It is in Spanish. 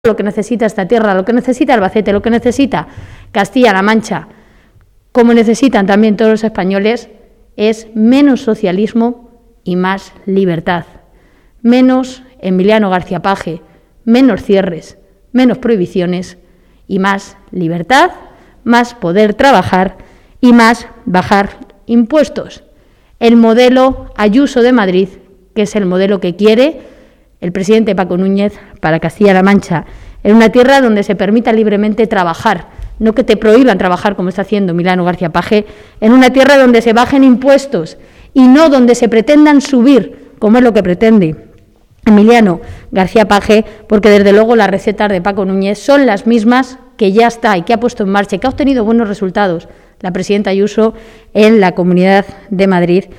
lo que necesita esta tierra, lo que necesita Albacete, lo que necesita Castilla-La Mancha, como necesitan también todos los españoles, es menos socialismo y más libertad. Menos Emiliano García Paje, menos cierres, menos prohibiciones y más libertad, más poder trabajar y más bajar impuestos. El modelo Ayuso de Madrid, que es el modelo que quiere el presidente Paco Núñez para Castilla-La Mancha, en una tierra donde se permita libremente trabajar, no que te prohíban trabajar como está haciendo Emiliano García Paje, en una tierra donde se bajen impuestos y no donde se pretendan subir, como es lo que pretende Emiliano García Paje, porque desde luego las recetas de Paco Núñez son las mismas que ya está y que ha puesto en marcha y que ha obtenido buenos resultados la presidenta Ayuso en la Comunidad de Madrid